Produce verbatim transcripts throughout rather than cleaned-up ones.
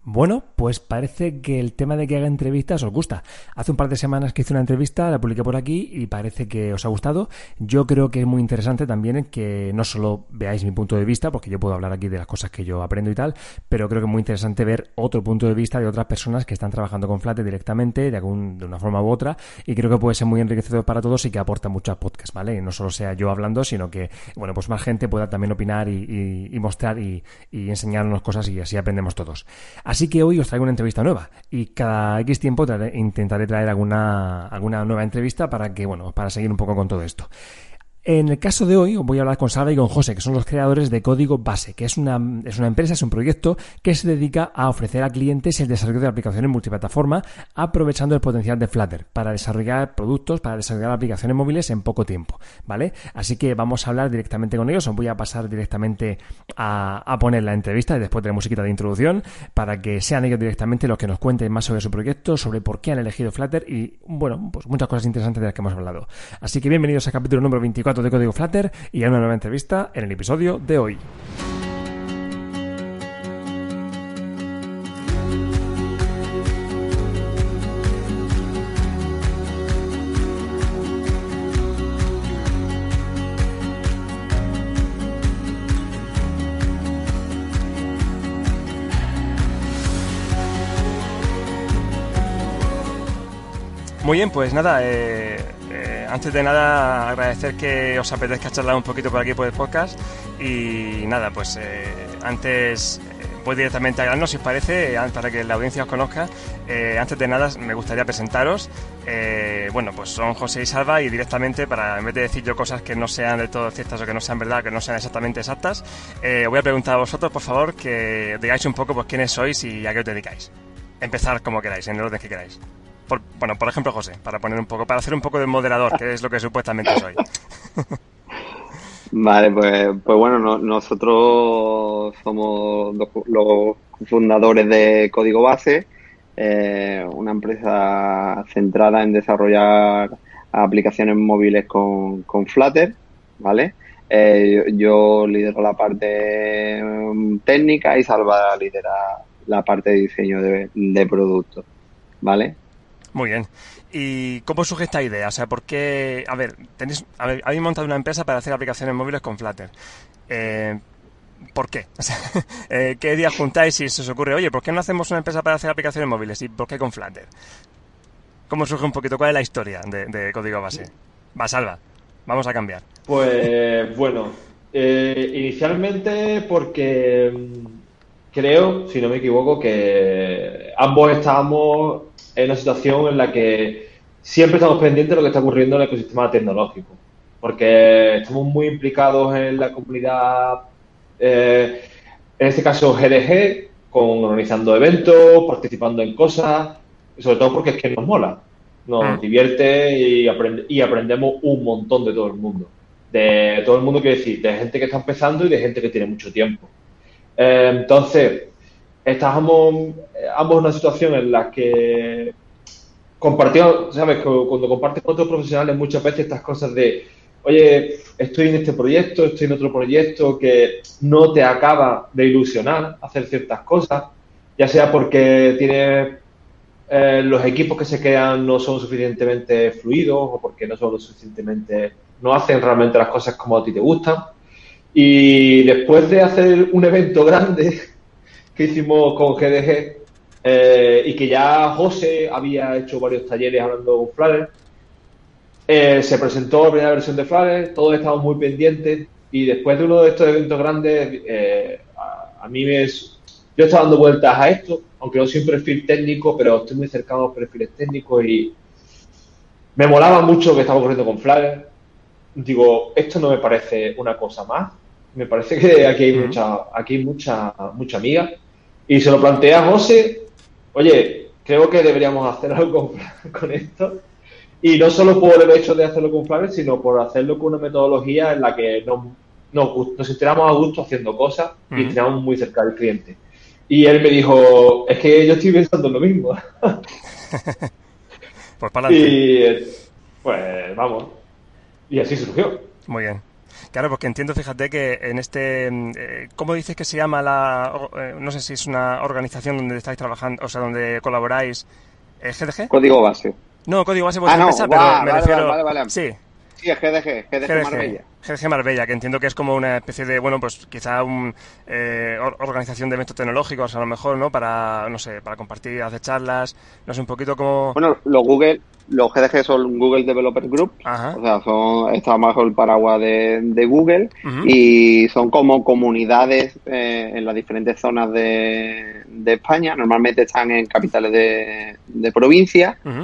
Bueno, pues parece que el tema de que haga entrevistas os gusta. Hace un par de semanas que hice una entrevista, la publiqué por aquí y parece que os ha gustado. Yo creo que es muy interesante también que no solo veáis mi punto de vista, porque yo puedo hablar aquí de las cosas que yo aprendo y tal, pero creo que es muy interesante ver otro punto de vista de otras personas que están trabajando con Flutter directamente, de, algún, de una forma u otra, y creo que puede ser muy enriquecedor para todos y que aporta mucho a podcast, ¿vale? Y no solo sea yo hablando, sino que, bueno, pues más gente pueda también opinar y, y, y mostrar y, y enseñarnos cosas y así aprendemos todos. Así que hoy os traigo una entrevista nueva y cada X tiempo traeré, intentaré traer alguna, alguna nueva entrevista para que, bueno, para seguir un poco con todo esto. En el caso de hoy voy a hablar con Salva y con José, que son los creadores de Código Base, que es una, es una empresa, es un proyecto que se dedica a ofrecer a clientes el desarrollo de aplicaciones multiplataforma aprovechando el potencial de Flutter para desarrollar productos, para desarrollar aplicaciones móviles en poco tiempo, ¿vale? Así que vamos a hablar directamente con ellos, os voy a pasar directamente a, a poner la entrevista y después de la musiquita de introducción para que sean ellos directamente los que nos cuenten más sobre su proyecto, sobre por qué han elegido Flutter y, bueno, pues muchas cosas interesantes de las que hemos hablado. Así que bienvenidos al capítulo número veinticuatro de Código Flutter y a una nueva entrevista en el episodio de hoy. Muy bien, pues nada, eh, eh, antes de nada agradecer que os apetezca charlar un poquito por aquí por el podcast y nada, pues eh, antes eh, voy directamente a grano si os parece, para que la audiencia os conozca. Eh, antes de nada me gustaría presentaros, eh, bueno, pues son José y Salva y directamente, para en vez de decir yo cosas que no sean del todo ciertas o que no sean verdad, que no sean exactamente exactas, eh, os voy a preguntar a vosotros, por favor, que digáis un poco pues quiénes sois y a qué os dedicáis. Empezar como queráis, en el orden que queráis. Por, bueno, por ejemplo, José, para poner un poco, para hacer un poco de moderador, que es lo que supuestamente soy. Vale, pues, pues bueno, no, nosotros somos los, los fundadores de Código Base, eh, una empresa centrada en desarrollar aplicaciones móviles con, con Flutter, ¿vale? Eh, yo, yo lidero la parte técnica y Salva lidera la parte de diseño de, de productos, ¿vale? Muy bien. ¿Y cómo surge esta idea? O sea, ¿por qué? A ver, tenéis, a ver, habéis montado una empresa para hacer aplicaciones móviles con Flutter. Eh, ¿Por qué? O sea, eh, ¿qué día juntáis y se os ocurre, oye, ¿por qué no hacemos una empresa para hacer aplicaciones móviles? ¿Y por qué con Flutter? ¿Cómo surge un poquito? ¿Cuál es la historia de, de Código Base? Va, Salva, vamos a cambiar. Pues bueno, eh, inicialmente porque creo, si no me equivoco, que ambos estábamos en una situación en la que siempre estamos pendientes de lo que está ocurriendo en el ecosistema tecnológico, porque estamos muy implicados en la comunidad, eh, en este caso G D G, con organizando eventos, participando en cosas, y sobre todo porque es que nos mola, nos divierte y, aprend- y aprendemos un montón de todo el mundo. De todo el mundo, quiero decir, de gente que está empezando y de gente que tiene mucho tiempo. Eh, entonces, estábamos ambos en una situación en la que compartimos, ¿sabes? Cuando compartes con otros profesionales muchas veces estas cosas de, oye, estoy en este proyecto, estoy en otro proyecto, que no te acaba de ilusionar hacer ciertas cosas, ya sea porque tienes eh, los equipos que se crean no son suficientemente fluidos o porque no son lo suficientemente, no hacen realmente las cosas como a ti te gustan. Y después de hacer un evento grande que hicimos con G D G eh, y que ya José había hecho varios talleres hablando con Flutter, eh, se presentó la primera versión de Flutter, todos estábamos muy pendientes y después de uno de estos eventos grandes, eh, a, a mí me... Yo estaba dando vueltas a esto, aunque no soy un perfil técnico, pero estoy muy cercano a los perfiles técnicos y me molaba mucho lo que estaba ocurriendo con Flutter. Digo, esto no me parece una cosa más. Me parece que aquí hay mucha, aquí hay mucha, mucha amiga. Y se lo plantea a José, oye, creo que deberíamos hacer algo con, con esto. Y no solo por el hecho de hacerlo con Flutter, sino por hacerlo con una metodología en la que nos, nos, nos enteramos a gusto haciendo cosas uh-huh. y estamos muy cerca del cliente. Y él me dijo, es que yo estoy pensando lo mismo. Pues para adelante. Y pues vamos. Y así surgió. Muy bien. Claro, porque entiendo, fíjate, que en este... Eh, ¿Cómo dices que se llama la... Eh, no sé si es una organización donde estáis trabajando, o sea, donde colaboráis... Eh, ¿G D G? Código base. No, Código Base Ah, vuestra no, empresa, va, pero me vale, refiero... vale, vale, vale. Sí, Sí, es G D G, G D G G D G, Marbella. G D G Marbella, que entiendo que es como una especie de, bueno, pues quizá un eh, or- organización de eventos tecnológicos, a lo mejor, ¿no? Para, no sé, para compartir, hacer charlas, no sé, un poquito como... Bueno, los Google, los G D G son Google Developer Group, Ajá. o sea, son, está bajo el paraguas de, de Google Uh-huh. y son como comunidades eh, en las diferentes zonas de, de España. Normalmente están en capitales de, de provincia. Uh-huh.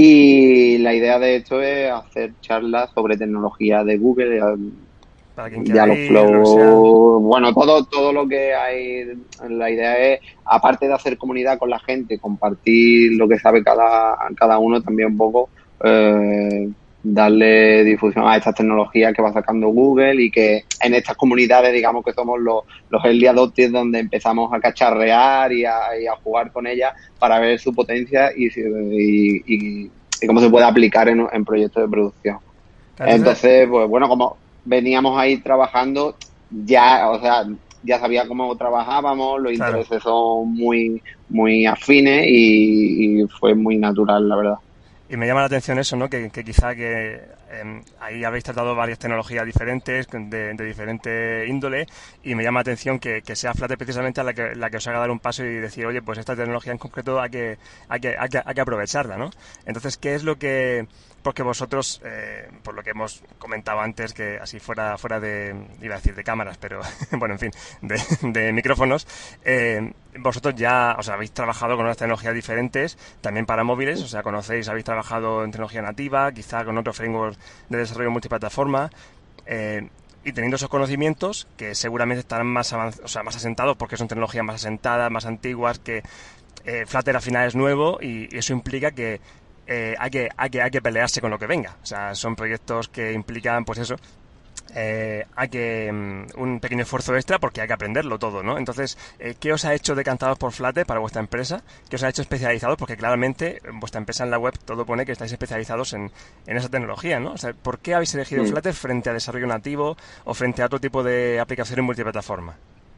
Y la idea de esto es hacer charlas sobre tecnología de Google, Para quien quiera ir, Dialogflow, lo que sea. bueno, todo, todo lo que hay. La idea es, aparte de hacer comunidad con la gente, compartir lo que sabe cada, cada uno, también un poco eh, darle difusión a estas tecnologías que va sacando Google y que en estas comunidades, digamos que somos los, los early adopters donde empezamos a cacharrear y a, y a jugar con ellas para ver su potencia y, y, y, y cómo se puede aplicar en, en proyectos de producción. Entonces, Entonces, pues bueno, como veníamos ahí trabajando, ya, o sea, ya sabía cómo trabajábamos, los Claro. intereses son muy, muy afines y, y fue muy natural, la verdad. Y me llama la atención eso, ¿no? Que, que quizá que eh, ahí habéis tratado varias tecnologías diferentes, de, de diferente índole, y me llama la atención que, que sea Flutter precisamente la que, la que os haga dar un paso y decir, oye, pues esta tecnología en concreto hay que, hay que, hay que, hay que aprovecharla, ¿no? Entonces, ¿qué es lo que...? Porque vosotros, eh, por lo que hemos comentado antes, que así fuera fuera de, iba a decir de cámaras, pero bueno, en fin, de, de micrófonos, eh, vosotros ya, o sea, habéis trabajado con unas tecnologías diferentes, también para móviles, o sea, conocéis, habéis trabajado en tecnología nativa, quizá con otro framework de desarrollo multiplataforma, eh, y teniendo esos conocimientos, que seguramente estarán más avanz- o sea, más asentados, porque son tecnologías más asentadas, más antiguas, que eh, Flutter al final es nuevo, y, y eso implica que Eh, hay, que, hay, que, hay que pelearse con lo que venga. O sea, son proyectos que implican, pues eso, eh, hay que um, un pequeño esfuerzo extra porque hay que aprenderlo todo, ¿no? Entonces, eh, ¿qué os ha hecho decantados por Flutter para vuestra empresa? ¿Qué os ha hecho especializados? Porque claramente en vuestra empresa en la web todo pone que estáis especializados en, en esa tecnología, ¿no? O sea, ¿por qué habéis elegido Mm. Flutter frente a desarrollo nativo o frente a otro tipo de aplicaciones multiplataforma?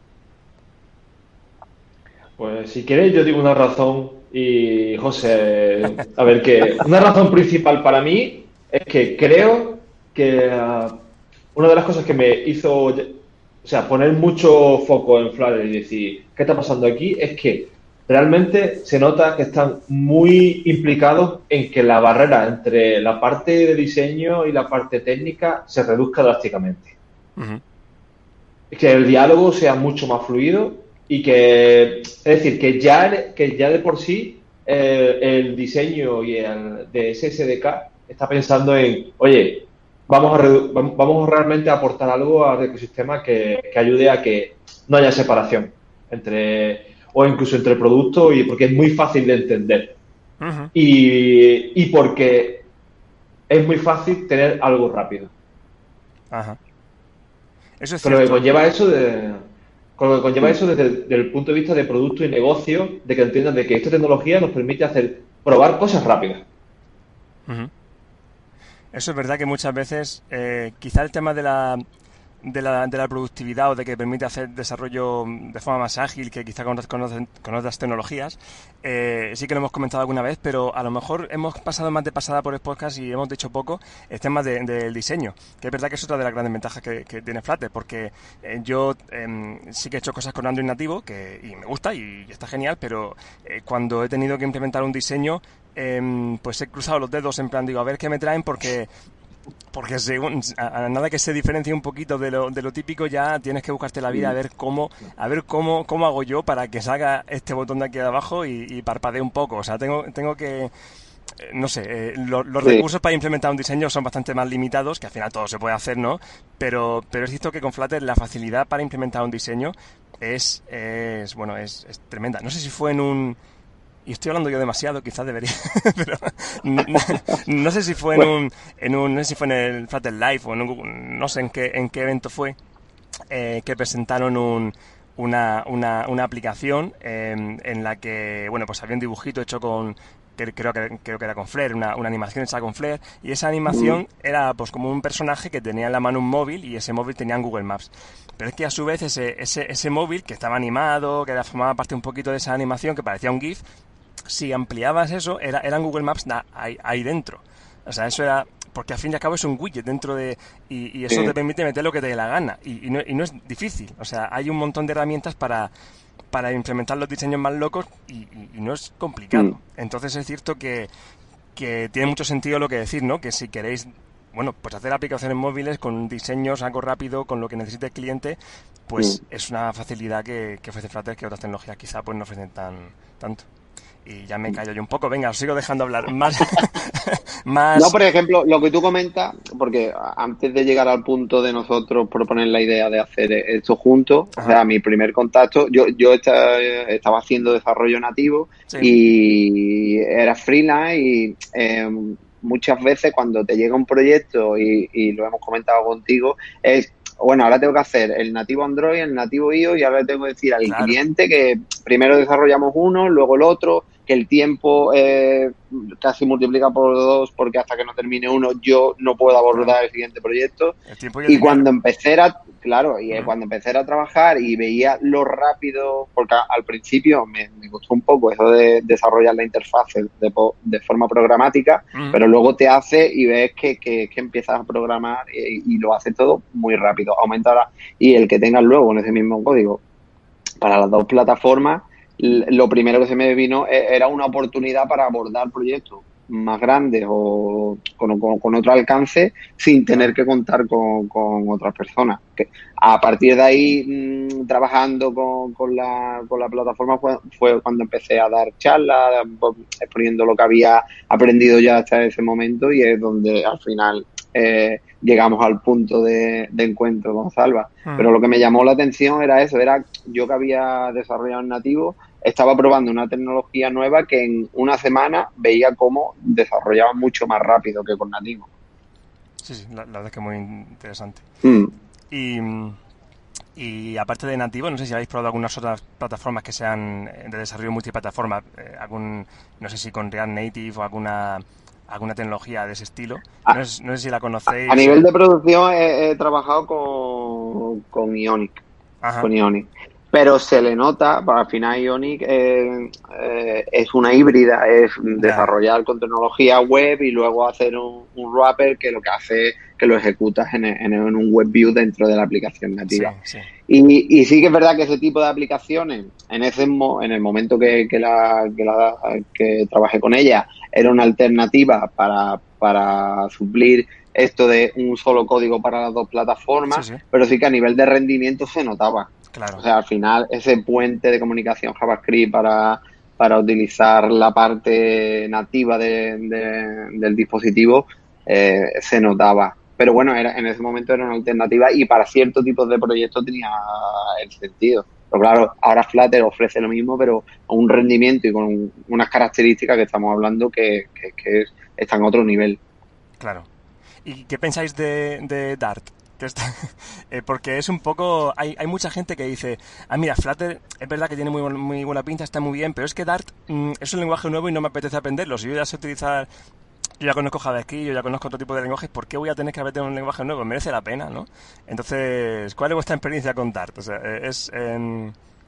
Pues si queréis yo digo una razón y José, a ver qué. Una razón principal para mí es que creo que uh, una de las cosas que me hizo, o sea, poner mucho foco en Flutter y decir, ¿qué está pasando aquí? Es que realmente se nota que están muy implicados en que la barrera entre la parte de diseño y la parte técnica se reduzca drásticamente. Uh-huh. Que el diálogo sea mucho más fluido y que, es decir, que ya, que ya de por sí eh, el diseño y el de ese S D K está pensando en, oye, vamos a redu- vam- vamos realmente a aportar algo al ecosistema que, que ayude a que no haya separación entre, o incluso entre productos, y porque es muy fácil de entender. Uh-huh. Y, y porque es muy fácil tener algo rápido. Ajá. Eso es Con lo que cierto. conlleva eso de, con lo que conlleva eso desde el, desde el punto de vista de producto y negocio, de que entiendan de que esta tecnología nos permite hacer probar cosas rápidas. Uh-huh. Eso es verdad que muchas veces, eh, quizá el tema de la, de la de la productividad o de que permite hacer desarrollo de forma más ágil que quizá con, con, con otras tecnologías, eh, sí que lo hemos comentado alguna vez, pero a lo mejor hemos pasado más de pasada por el podcast y hemos dicho poco el tema de, del diseño, que es verdad que es otra de las grandes ventajas que, que tiene Flutter, porque eh, yo eh, sí que he hecho cosas con Android nativo que, y me gusta y, y está genial, pero eh, cuando he tenido que implementar un diseño, eh, pues he cruzado los dedos en plan, digo, a ver qué me traen, porque porque según, a, a nada que se diferencie un poquito de lo, de lo típico, ya tienes que buscarte la vida a ver cómo a ver cómo, cómo hago yo para que salga este botón de aquí de abajo y, y parpadee un poco. O sea, tengo, tengo que... No sé, eh, lo, los Sí. recursos para implementar un diseño son bastante más limitados, que al final todo se puede hacer, ¿no? Pero, pero es cierto que con Flutter la facilidad para implementar un diseño es, es bueno, es, es tremenda. No sé si fue en un... Y estoy hablando yo demasiado, quizás debería, pero no, no, no sé si fue en un, en un, no sé si fue en el Flutter Live o en un, no sé en qué, en qué evento fue, eh, que presentaron un, una, una, una aplicación eh, en la que, bueno, pues había un dibujito hecho con, que creo que creo que era con Flare, una, una animación hecha con Flare, y esa animación mm. era pues como un personaje que tenía en la mano un móvil y ese móvil tenía en Google Maps. Pero es que a su vez ese, ese, ese móvil que estaba animado, que era, formaba parte un poquito de esa animación, que parecía un GIF, si ampliabas eso, era, era en Google Maps da, ahí, ahí dentro. O sea, eso era... Porque al fin y al cabo es un widget dentro de... Y, y eso sí. te permite meter lo que te dé la gana. Y, y, no, y no es difícil. O sea, hay un montón de herramientas para, para implementar los diseños más locos y, y, y no es complicado. Mm. Entonces es cierto que, que tiene mucho sentido lo que decir, ¿no? Que si queréis... Bueno, pues hacer aplicaciones móviles con diseños, algo rápido, con lo que necesite el cliente, pues mm. es una facilidad que, que ofrece Flutter que otras tecnologías quizá pues no ofrecen tan tanto. Y ya me callo yo un poco, venga, os sigo dejando hablar. Más, más... No, por ejemplo, lo que tú comentas, porque antes de llegar al punto de nosotros proponer la idea de hacer esto juntos, Ajá. o sea, mi primer contacto, yo yo estaba, estaba haciendo desarrollo nativo sí. y era freelance y eh, muchas veces cuando te llega un proyecto, y, y lo hemos comentado contigo, es... Bueno, ahora tengo que hacer el nativo Android, el nativo iOS y ahora le tengo que decir al claro. cliente que primero desarrollamos uno, luego el otro, que el tiempo eh, casi multiplica por dos porque hasta que no termine uno yo no puedo abordar claro. el siguiente proyecto. El y, y cuando empecé a, claro, y uh-huh. cuando empecé a trabajar y veía lo rápido, porque al principio me, me costó un poco eso de desarrollar la interfaz de, de forma programática, uh-huh. pero luego te hace y ves que, que, que empiezas a programar y, y lo hace todo muy rápido. Aumentará y el que tengas luego en ese mismo código para las dos plataformas, lo primero que se me vino era una oportunidad para abordar proyectos más grandes o con, con, con otro alcance sin tener que contar con, con otras personas. Que a partir de ahí, mmm, trabajando con, con, la, con la plataforma fue, fue cuando empecé a dar charlas, exponiendo lo que había aprendido ya hasta ese momento y es donde al final eh, llegamos al punto de, de encuentro con Salva. Hmm. Pero lo que me llamó la atención era eso, era yo que había desarrollado en nativo, estaba probando una tecnología nueva que en una semana veía cómo desarrollaba mucho más rápido que con nativo. Sí, sí, la, la verdad es que es muy interesante. Mm. Y, y aparte de nativo, no sé si habéis probado algunas otras plataformas que sean de desarrollo multiplataforma, eh, algún, no sé si con React Native o alguna alguna tecnología de ese estilo. No, es, no sé si la conocéis. A nivel de producción he, he trabajado con, con Ionic. Ajá. Con Ionic. Pero se le nota, al final Ionic eh, eh, es una híbrida, es desarrollar con tecnología web y luego hacer un, un wrapper que lo que hace es que lo ejecutas en, en, en un web view dentro de la aplicación nativa. Sí, sí. Y, y sí que es verdad que ese tipo de aplicaciones, en ese en el momento que, que, la, que, la, que trabajé con ella, era una alternativa para, para suplir esto de un solo código para las dos plataformas, sí, sí. pero sí que a nivel de rendimiento se notaba. Claro. O sea, al final, ese puente de comunicación JavaScript para, para utilizar la parte nativa de, de, del dispositivo eh, se notaba. Pero bueno, era, en ese momento era una alternativa y para ciertos tipos de proyectos tenía el sentido. Pero claro, ahora Flutter ofrece lo mismo, pero con un rendimiento y con unas características que estamos hablando que, que, que están a otro nivel. Claro. ¿Y qué pensáis de, de Dart? Está, eh, porque es un poco... Hay, hay mucha gente que dice, ah, mira, Flutter es verdad que tiene muy, muy buena pinta, está muy bien, pero es que Dart mmm, es un lenguaje nuevo y no me apetece aprenderlo. Si yo ya sé utilizar... Yo ya conozco JavaScript, yo ya conozco otro tipo de lenguajes, ¿por qué voy a tener que aprender un lenguaje nuevo? Merece la pena, ¿no? Entonces, ¿cuál es vuestra experiencia con Dart? O sea, es... Eh,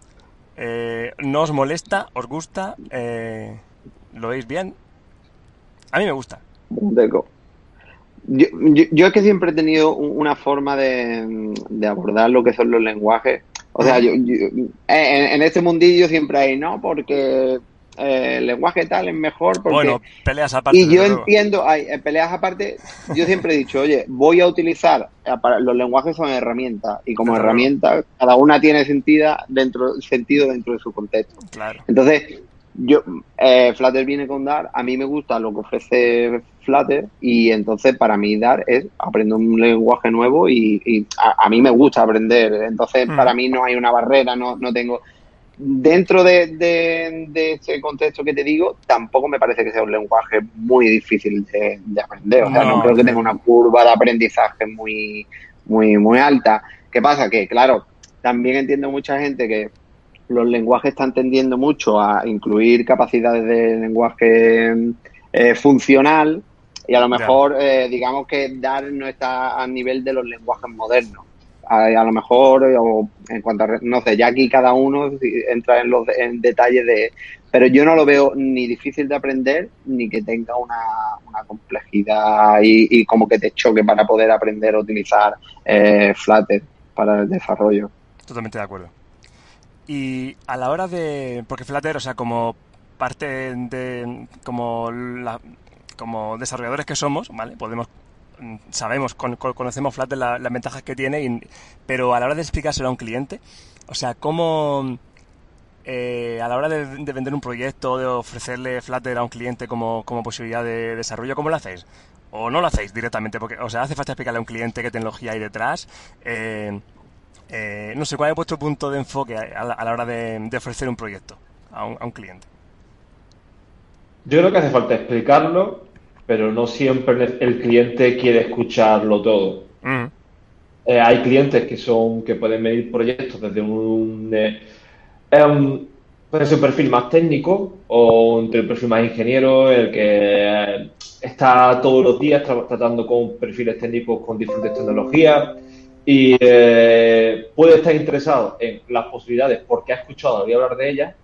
eh, ¿no os molesta? ¿Os gusta? Eh, ¿Lo veis bien? A mí me gusta. Deco. Yo, yo, yo es que siempre he tenido una forma de, de abordar lo que son los lenguajes. O sea, yo, yo en, en este mundillo siempre hay, ¿no? Porque eh, el lenguaje tal es mejor. Porque... Bueno, peleas aparte. Y yo entiendo, hay peleas aparte. Yo siempre he dicho, oye, voy a utilizar. Los lenguajes son herramientas. Y como herramientas, cada una tiene sentido dentro, sentido dentro de su contexto. Claro. Entonces, yo eh, Flutter viene con Dart, a mí me gusta lo que ofrece Flutter y entonces para mí Dart es aprender un lenguaje nuevo y, y a, a mí me gusta aprender, entonces mm. para mí no hay una barrera, no, no tengo dentro de, de, de ese contexto que te digo, tampoco me parece que sea un lenguaje muy difícil de, de aprender, o sea, no, no creo que tenga una curva de aprendizaje muy, muy, muy alta. ¿Qué pasa? Que claro, también entiendo mucha gente que los lenguajes están tendiendo mucho a incluir capacidades de lenguaje eh, funcional y a lo mejor, eh, digamos que Dart no está a nivel de los lenguajes modernos. A, a lo mejor, o en cuanto a, no sé, ya aquí cada uno entra en los en detalles de... Pero yo no lo veo ni difícil de aprender, ni que tenga una, una complejidad y, y como que te choque para poder aprender a utilizar eh, Flutter para el desarrollo. Totalmente de acuerdo. Y a la hora de... Porque Flutter, o sea, como parte de... Como, la, como desarrolladores que somos, ¿vale? Podemos... Sabemos, con, conocemos Flutter la, las ventajas que tiene, y, pero a la hora de explicárselo a un cliente, o sea, ¿cómo... Eh, a la hora de, de vender un proyecto, de ofrecerle Flutter a un cliente como, como posibilidad de desarrollo, ¿cómo lo hacéis? ¿O no lo hacéis directamente? Porque, o sea, hace falta explicarle a un cliente qué tecnología hay detrás. Eh, eh, no sé, ¿cuál es vuestro punto de enfoque a la, a la hora de, de ofrecer un proyecto a un, a un cliente? Yo creo que hace falta explicarlo, pero no siempre el cliente quiere escucharlo todo. Mm. Eh, hay clientes que son que pueden medir proyectos desde un... Eh, Um, puede ser un perfil más técnico o entre el perfil más ingeniero, el que está todos los días tra tratando con perfiles técnicos con diferentes tecnologías y eh, puede estar interesado en las posibilidades porque ha escuchado hablar de ellas,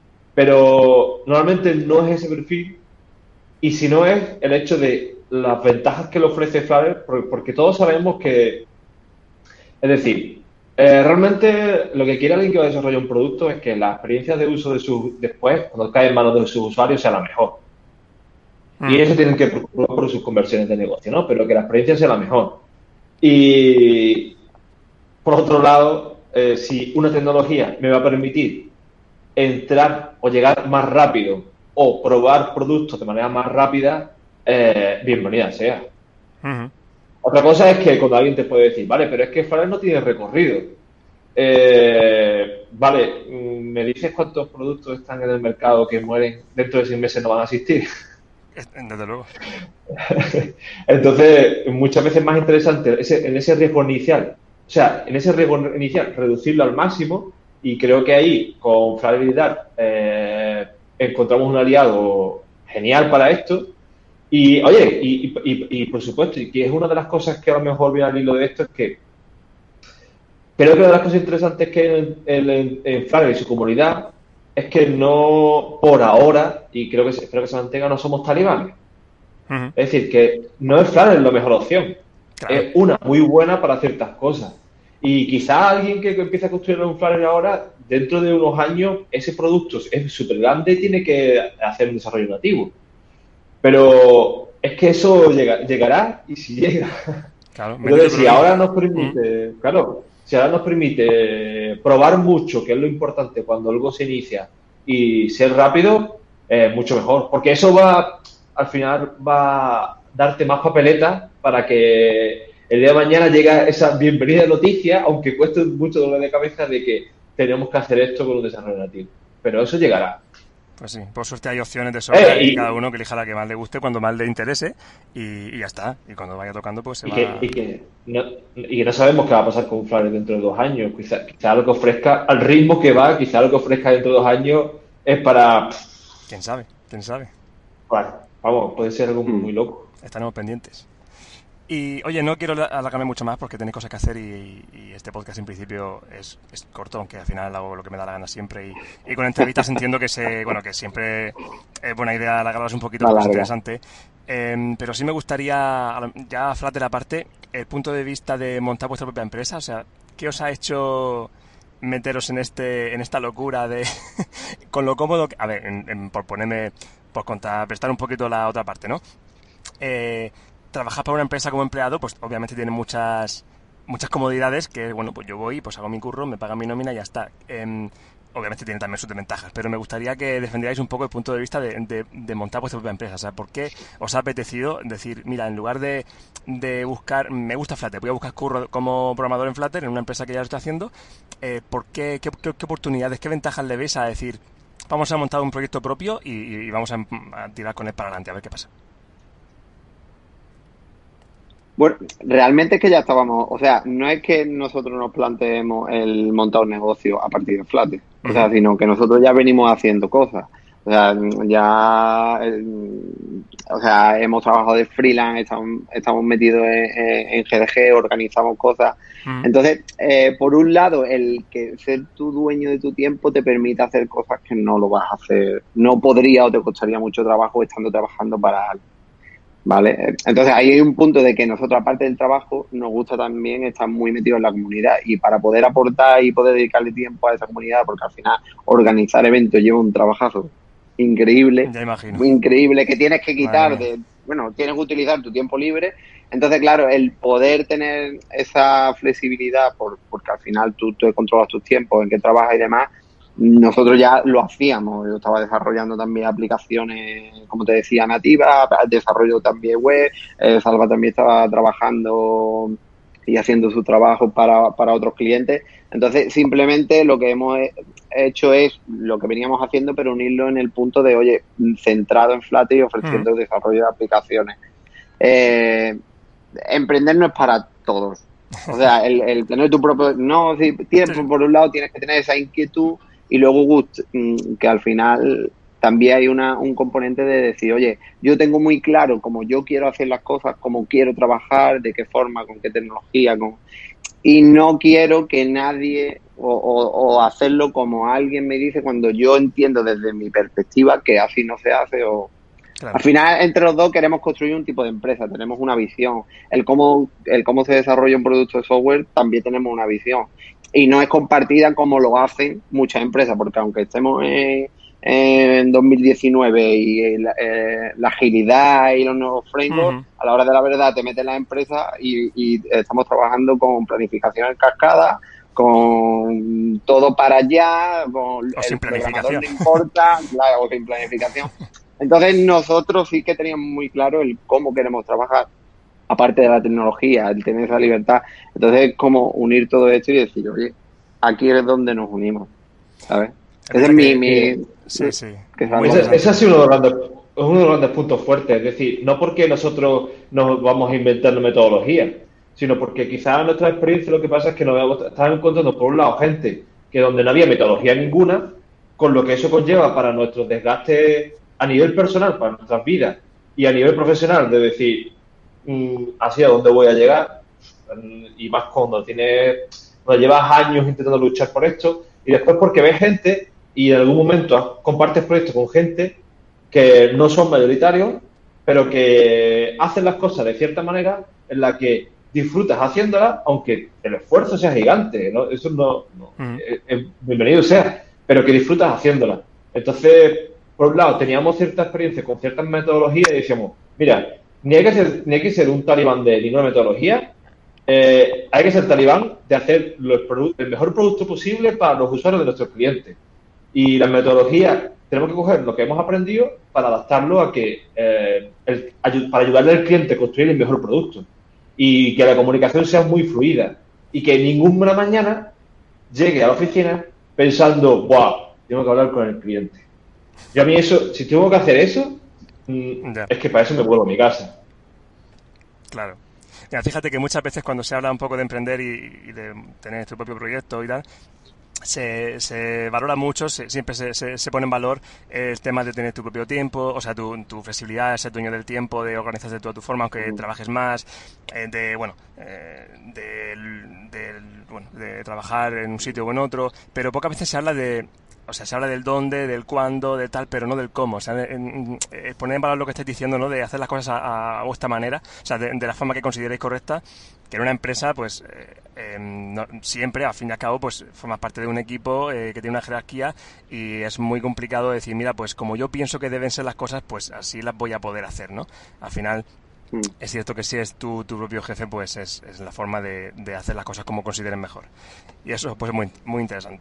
pero normalmente no es ese perfil, y si no es el hecho de las ventajas que le ofrece Flutter, porque todos sabemos que, es decir, Eh, realmente lo que quiere alguien que va a desarrollar un producto es que la experiencia de uso de su después, cuando cae en manos de sus usuarios, sea la mejor. Mm. Y eso tienen que procurar por sus conversiones de negocio, ¿no? Pero que la experiencia sea la mejor. Y por otro lado, eh, si una tecnología me va a permitir entrar o llegar más rápido o probar productos de manera más rápida, eh, bienvenida sea. Uh-huh. Otra cosa es que cuando alguien te puede decir, vale, pero es que Flutter no tiene recorrido. Eh, vale, ¿me dices cuántos productos están en el mercado que mueren dentro de seis meses no van a existir? Desde luego. Entonces, muchas veces es más interesante ese, en ese riesgo inicial, o sea, en ese riesgo inicial, reducirlo al máximo, y creo que ahí, con Flutter y Dart, eh, encontramos un aliado genial para esto. Y, oye, y, y, y por supuesto, y que es una de las cosas que a lo mejor viene al hilo de esto, es que creo que una de las cosas interesantes que hay en, en, en Flutter y su comunidad es que no, por ahora, y creo que espero que se mantenga, no somos talibanes. Uh-huh. Es decir, que no es Flutter la mejor opción. Claro. Es una muy buena para ciertas cosas. Y quizás alguien que, que empiece a construir un Flutter ahora, dentro de unos años, ese producto es súper grande y tiene que hacer un desarrollo nativo. Pero es que eso llega, llegará, y si llega. Claro, entonces, si ahora nos permite, mm. claro, si ahora nos permite probar mucho, que es lo importante cuando algo se inicia, y ser rápido, eh, mucho mejor. Porque eso va, al final, va a darte más papeletas para que el día de mañana llegue esa bienvenida noticia, aunque cueste mucho dolor de cabeza de que tenemos que hacer esto con un desarrollo nativo. Pero eso llegará. Pues sí, por suerte hay opciones de sobra eh, y, y cada uno que elija la que más le guste cuando más le interese y, y ya está. Y cuando vaya tocando, pues se y va... Que, y, que no, y que no sabemos qué va a pasar con Flutter dentro de dos años. Quizá, quizá lo que ofrezca, al ritmo que va, quizá lo que ofrezca dentro de dos años es para... ¿Quién sabe? ¿Quién sabe? Bueno, vamos, puede ser algo muy loco. Estaremos pendientes. Y, oye, no quiero alargarme mucho más porque tenéis cosas que hacer y, y este podcast en principio es, es corto, aunque al final hago lo que me da la gana siempre. Y, y con entrevistas entiendo que se, bueno, que siempre es buena idea alargarlas un poquito porque es interesante. Eh, pero sí me gustaría, ya Flutter aparte, el punto de vista de montar vuestra propia empresa. O sea, ¿qué os ha hecho meteros en este en esta locura de con lo cómodo que, a ver, en, en, por ponerme, por contraprestar un poquito la otra parte, ¿no? Eh... Trabajar para una empresa como empleado, pues obviamente tiene muchas muchas comodidades que, bueno, pues yo voy, pues hago mi curro, me pagan mi nómina y ya está. Eh, obviamente tiene también sus desventajas, pero me gustaría que defendierais un poco el punto de vista de, de, de montar vuestra propia empresa. O sea, ¿por qué os ha apetecido decir, mira, en lugar de, de buscar, me gusta Flutter, voy a buscar curro como programador en Flutter, en una empresa que ya lo estoy haciendo, eh, ¿por qué, qué, qué, qué oportunidades, qué ventajas le veis a decir, vamos a montar un proyecto propio y, y vamos a, a tirar con él para adelante, a ver qué pasa? Bueno, realmente es que ya estábamos, o sea, no es que nosotros nos planteemos el montar un negocio a partir de Flutter. O sea, sino que nosotros ya venimos haciendo cosas. O sea, ya, eh, o sea, hemos trabajado de freelance, estamos, estamos metidos en, en G D G, organizamos cosas. Mm. Entonces, eh, por un lado, el que ser tu dueño de tu tiempo te permite hacer cosas que no lo vas a hacer, no podría o te costaría mucho trabajo estando trabajando para alguien. ¿Vale? Entonces ahí hay un punto de que nosotros, aparte del trabajo, nos gusta también estar muy metidos en la comunidad, y para poder aportar y poder dedicarle tiempo a esa comunidad, porque al final organizar eventos lleva un trabajazo increíble, Ya imagino. muy increíble, que tienes que quitar Madre mía. de, bueno, tienes que utilizar tu tiempo libre. Entonces, claro, el poder tener esa flexibilidad, por, porque al final tú, tú controlas tus tiempos, en qué trabajas y demás. Nosotros ya lo hacíamos. Yo estaba desarrollando también aplicaciones, como te decía, nativas, desarrollo también web. Eh, Salva también estaba trabajando y haciendo su trabajo para, para otros clientes. Entonces, simplemente lo que hemos hecho es lo que veníamos haciendo, pero unirlo en el punto de, oye, centrado en Flutter y ofreciendo Mm. desarrollo de aplicaciones. Eh, emprender no es para todos. O sea, el, el tener tu propio... No, si tienes, Sí. por un lado tienes que tener esa inquietud, y luego gust, que al final también hay una, un componente de decir, oye, yo tengo muy claro cómo yo quiero hacer las cosas, cómo quiero trabajar, de qué forma, con qué tecnología, con... y no quiero que nadie o, o, o hacerlo como alguien me dice, cuando yo entiendo desde mi perspectiva que así no se hace. O Claro. al final, entre los dos queremos construir un tipo de empresa, tenemos una visión. El cómo, el cómo se desarrolla un producto de software, también tenemos una visión. Y no es compartida como lo hacen muchas empresas, porque aunque estemos en, en dos mil diecinueve y la, eh, la agilidad y los nuevos frameworks, Uh-huh. a la hora de la verdad te metes en la empresa y, y estamos trabajando con planificación en cascada, con todo para allá, con O sin el programador planificación. no importa, claro, o sin planificación. Entonces nosotros sí que teníamos muy claro el cómo queremos trabajar, aparte de la tecnología, el tener esa libertad. Entonces es como unir todo esto y decir, oye, aquí es donde nos unimos, ¿sabes? Es Ese es verdad mi... que- mi Sí, sí. que es Muy algo- Ese, ese ha interesante. sido uno de los grandes, es uno de los grandes puntos fuertes. Es decir, no porque nosotros nos vamos inventando metodologías, sino porque quizás en nuestra experiencia lo que pasa es que nos hemos- están encontrando, por un lado, gente que donde no había metodología ninguna, con lo que eso conlleva para nuestro desgaste a nivel personal, para nuestras vidas, y a nivel profesional, de decir, mm, así a dónde voy a llegar, mm, y más cuando tienes, cuando llevas años intentando luchar por esto, y después porque ves gente y en algún momento compartes proyectos con gente que no son mayoritarios, pero que hacen las cosas de cierta manera en la que disfrutas haciéndolas, aunque el esfuerzo sea gigante, ¿no? Eso no, no Uh-huh. eh, eh, bienvenido sea, pero que disfrutas haciéndolas. Entonces, por un lado, teníamos cierta experiencia con ciertas metodologías y decíamos, mira, ni hay que ser, ni hay que ser un talibán de ninguna metodología, eh, hay que ser talibán de hacer los produ- el mejor producto posible para los usuarios de nuestros clientes. Y las metodologías, tenemos que coger lo que hemos aprendido para adaptarlo a que, eh, el, ayu- para ayudarle al cliente a construir el mejor producto. Y que la comunicación sea muy fluida. Y que ninguna mañana llegue a la oficina pensando, ¡buah! Tengo que hablar con el cliente. Yo a mí eso, si tengo que hacer eso, mm, Ya. es que para eso me vuelvo a mi casa. Claro. Mira, fíjate que muchas veces cuando se habla un poco de emprender y, y de tener tu propio proyecto y tal, se, se valora mucho, se, siempre se, se, se pone en valor el tema de tener tu propio tiempo, o sea, tu, tu flexibilidad, ser dueño del tiempo, de organizarte tú a tu forma, aunque trabajes más, eh, de, bueno, eh, del, del, bueno, de trabajar en un sitio o en otro, pero pocas veces se habla de... O sea, se habla del dónde, del cuándo, del tal, pero no del cómo. O sea, en, en, poner en valor lo que estáis diciendo, ¿no? De hacer las cosas a, a vuestra manera, o sea, de, de la forma que consideréis correcta, que en una empresa, pues, eh, eh, no, siempre, al fin y al cabo, pues, formas parte de un equipo eh, que tiene una jerarquía y es muy complicado decir, mira, pues, como yo pienso que deben ser las cosas, pues, así las voy a poder hacer, ¿no? Al final... Mm. Es cierto que si es tu, tu propio jefe, pues es, es la forma de, de hacer las cosas como consideren mejor. Y eso, pues, es muy, muy interesante.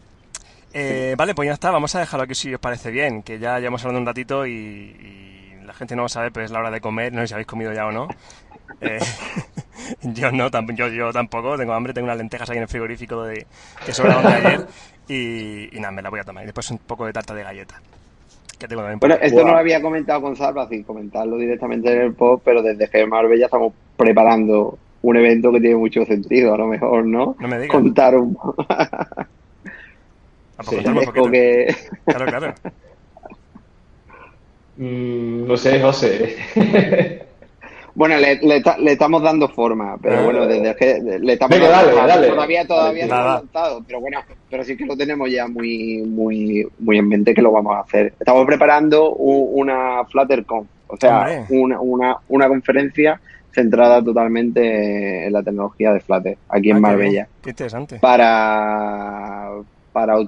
Eh, vale, pues ya está, vamos a dejarlo aquí si os parece bien, que ya llevamos hablando un ratito y, y la gente no lo sabe, pero es la hora de comer, no sé si habéis comido ya o no. Eh, yo no, tam yo, yo tampoco, tengo hambre, tengo unas lentejas ahí en el frigorífico de, que sobraron de ayer y, y nada, me la voy a tomar. Y después un poco de tarta de galleta. Que tengo también bueno, por esto no lo había comentado con Salva, sin comentarlo directamente en el post, pero desde G Marbella estamos preparando un evento que tiene mucho sentido, a lo mejor, ¿no? No me digas. Contar un... ¿A Sí, dejo que... Claro, claro. Mm, no sé, José. Bueno, le, le, le estamos dando forma, pero Ah. bueno, desde que le estamos Venga, dando dale, forma. dale. Todavía, todavía Dale, no lo va, va. hemos lanzado, pero bueno, pero sí que lo tenemos ya muy, muy, muy en mente que lo vamos a hacer. Estamos preparando un, una FlutterConf, o sea, Hombre. una, una, una conferencia centrada totalmente en la tecnología de Flutter, aquí Ah, en qué Marbella, bien, qué interesante. para, para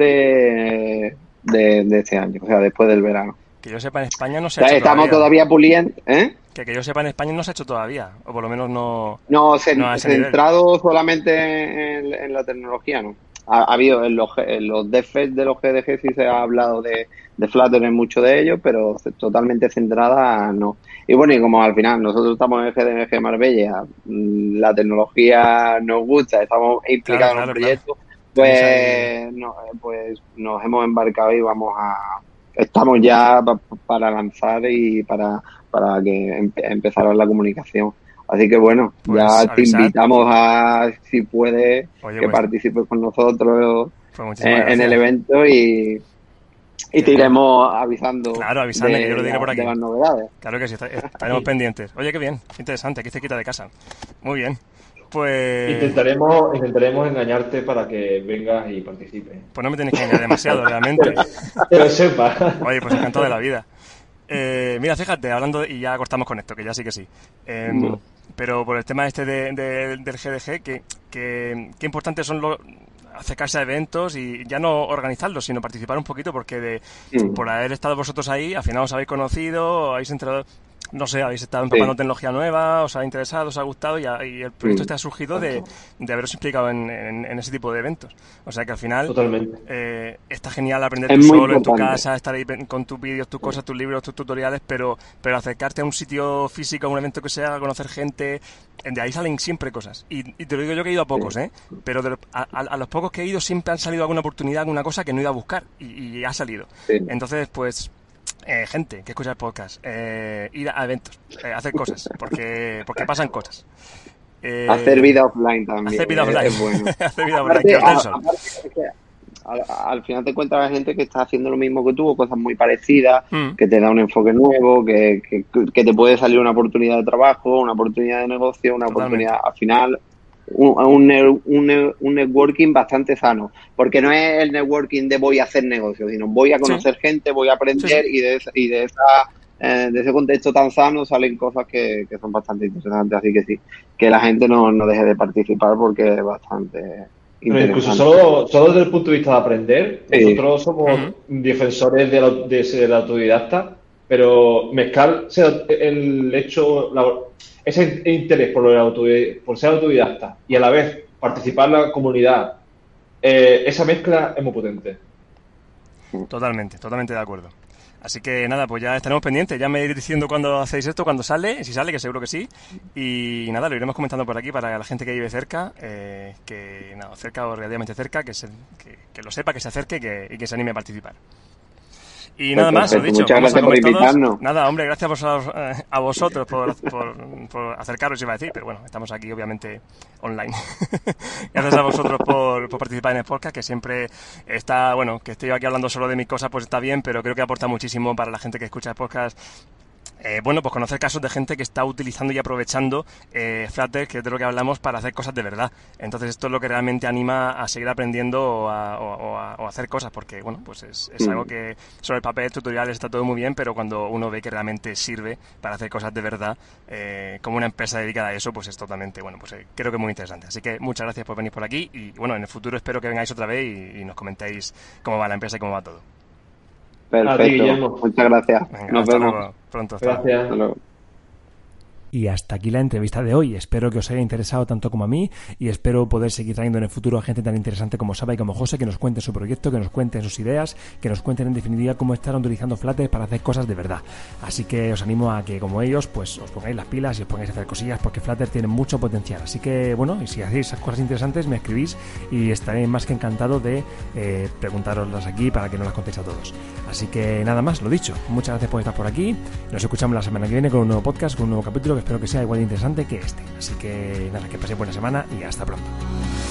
octubre de, de este año, o sea, después del verano. Que yo sepa, en España no se O ha sea, hecho estamos todavía. todavía puliendo, ¿eh? Que, que yo sepa, en España no se ha hecho todavía. O por lo menos no, No, no cen- a ese nivel. centrado solamente en, en la tecnología, ¿no? Ha, ha habido en los, G- en los DevFest de los G D G sí se ha hablado de, de Flutter en muchos de ellos, pero c- totalmente centrada no. Y bueno, y como al final nosotros estamos en el G D G Marbella, mm, la tecnología nos gusta, estamos Claro, implicados en un claro, claro. proyecto, Tenéis ahí... pues, no, pues nos hemos embarcado y vamos a... Estamos ya pa- para lanzar y para, para que empe- empezar la comunicación. Así que bueno, Pues ya te avisad. invitamos a, si puedes, Oye, que pues, participes con nosotros pues muchísimas en, en el gracias. evento y, y Qué te bien. iremos avisando Claro, avisadme que yo de, lo diré por la- aquí. de las novedades. Claro que sí, está- estaremos pendientes. Oye, qué bien, qué interesante, aquí cerquita de casa. Muy bien. Pues, Intentaremos, intentaremos engañarte para que vengas y participes. pues no me tenéis que engañar demasiado, realmente. Que lo sepas. Oye, pues encantado de la vida. Eh, mira, fíjate, hablando, de- y ya cortamos con esto, que ya sí que sí. Eh, Bueno. pero por el tema este de, de- del G D G, que, que, qué importantes son los acercarse a eventos y ya no organizarlos, sino participar un poquito, porque de, Mm. por haber estado vosotros ahí, al final os habéis conocido, habéis entrado, no sé, habéis estado Sí. empapando tecnología nueva, os ha interesado, os ha gustado y, ha- y el proyecto Mm. este ha surgido de, de haberos implicado en, en- en ese tipo de eventos. O sea que al final Totalmente. eh, está genial aprender Es tú muy solo en tu importante. casa, estar ahí con tus vídeos, tus cosas, tus libros, tus tutoriales, pero, pero acercarte a un sitio físico, a un evento que sea, a conocer gente, de ahí salen siempre cosas. Y, y te lo digo yo que he ido a pocos, ¿eh? Pero de lo- a, a- a los pocos que he ido siempre han salido alguna oportunidad, alguna cosa que no iba a buscar y, y ha salido. Sí. Entonces, pues, eh, gente que escucha el podcast, eh, ir a eventos, eh, hacer cosas, porque, porque pasan cosas. Eh, Hacer vida offline también. hacer vida es- offline. Es bueno. Hacer vida offline, Aparte, que os dé el a- sol. aparte es que al, al final te encuentras gente que está haciendo lo mismo que tú o cosas muy parecidas, Mm. que te da un enfoque nuevo, que, que, que te puede salir una oportunidad de trabajo, una oportunidad de negocio, una Totalmente. oportunidad al final. Un, un, ne- un, ne- un networking bastante sano, porque no es el networking de voy a hacer negocios, sino voy a conocer gente, voy a aprender Sí, sí. y de, esa- y de esa eh, de ese contexto tan sano salen cosas que, que son bastante interesantes, así que sí, que la gente no, no deje de participar porque es bastante Pero incluso interesante. solo, solo desde el punto de vista de aprender, Sí. nosotros somos Ujú. defensores de, la- de ser autodidacta, pero mezclar ser- el hecho, la- ese interés por, el autodi- por ser autodidacta y a la vez participar en la comunidad, eh, esa mezcla es muy potente. Totalmente, totalmente de acuerdo. Así que nada, pues ya estaremos pendientes. Ya me iréis diciendo cuándo hacéis esto, cuándo sale, si sale, que seguro que sí. Y nada, lo iremos comentando por aquí para la gente que vive cerca, eh, que nada, cerca o relativamente cerca, que, se, que, que lo sepa, que se acerque y que, y que se anime a participar. Y Pues nada más, lo perfecto. dicho, Muchas vamos a gracias por comer todos. invitarnos. Nada, hombre, gracias vos- eh, a vosotros por, por, por acercaros, iba a decir, pero bueno, estamos aquí obviamente online. Gracias a vosotros por, por participar en el podcast, que siempre está, bueno, que estoy aquí hablando solo de mis cosas, pues está bien, pero creo que aporta muchísimo para la gente que escucha el podcast. Eh, bueno, pues conocer casos de gente que está utilizando y aprovechando eh, Flutter, que es de lo que hablamos, para hacer cosas de verdad. Entonces esto es lo que realmente anima a seguir aprendiendo o a, o, o a, o a hacer cosas, porque bueno, pues es, es Mm. algo que sobre el papel, tutoriales, está todo muy bien, pero cuando uno ve que realmente sirve para hacer cosas de verdad, eh, como una empresa dedicada a eso, pues es totalmente, bueno, pues eh, creo que muy interesante. Así que muchas gracias por venir por aquí y bueno, en el futuro espero que vengáis otra vez y, y nos comentéis cómo va la empresa y cómo va todo. A ti, Guillermo. Perfecto. Muchas gracias. Venga, Nos hasta vemos. luego. Pronto. Hasta luego. Gracias. Hasta luego. Y hasta aquí la entrevista de hoy. Espero que os haya interesado tanto como a mí y espero poder seguir trayendo en el futuro a gente tan interesante como Saba y como José, que nos cuenten su proyecto, que nos cuenten sus ideas, que nos cuenten en definitiva cómo están utilizando Flutter para hacer cosas de verdad. Así que os animo a que, como ellos, pues os pongáis las pilas y os pongáis a hacer cosillas porque Flutter tiene mucho potencial. Así que, bueno, y si hacéis esas cosas interesantes, me escribís y estaré más que encantado de eh, preguntároslas aquí para que no las contéis a todos. Así que nada más, lo dicho. Muchas gracias por estar por aquí. Nos escuchamos la semana que viene con un nuevo podcast, con un nuevo capítulo que espero que sea igual de interesante que este. Así que nada, que paséis buena semana y hasta pronto.